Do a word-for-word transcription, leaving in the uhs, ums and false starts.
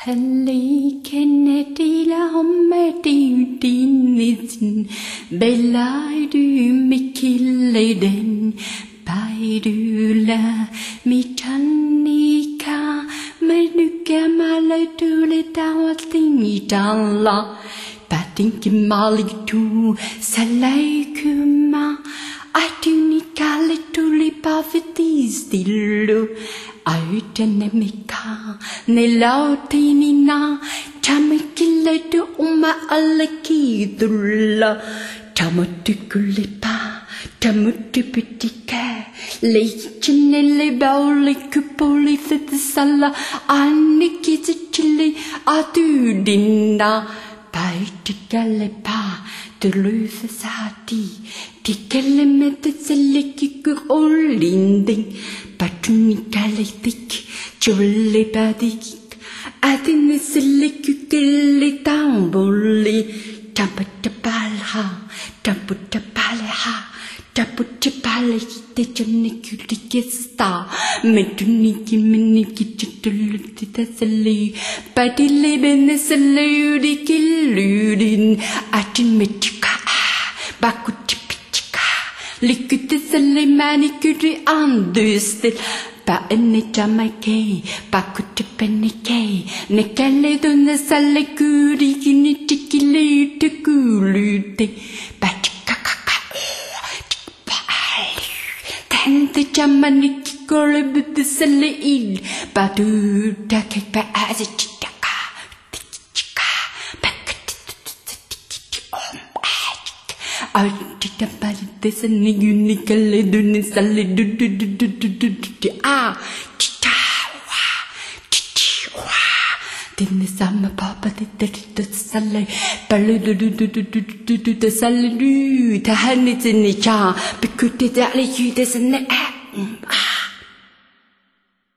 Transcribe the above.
Halli Kennedy la homme du din Bellai du mikilleden Pai du la mitanika Menuka male tu le tawating dalla Patinki mali tu salai kuma Atunika le tu le pavitis dillo Aitanemica nelautinina Tamikilletu uma alakidulla Tamutikulipa Tamutipitika Leichinele bauli kupoli fitisala Anikizachili atudina Paitikalepa Tulufasati Tikelemetazelikiku olinding Patunikaletik Cholipadik Adinisilikukili tambuli Taputapalha Taputapalha Taputapalite Janikulikista Metuniki Miniki Chitulutitasali Padilibenesaludikiludin Atimetika Bakutipitika Likutisali manicuri andustil Pa enitamake, bakutipenike, Nekale dona salekuri kinitikile tekulute, Batikaka, Tante jamaniki kole budisale il, Badu take pa azitaka, Tikika, Bakatitiki om magic, Altitapali desani unicale dunisale du du du du du du Ah, tita wa, titi wa. Dine sama papa di di di sale, palu du du du du du du du du sale du. Tahani tini cha, bikuti dali yu desane ah.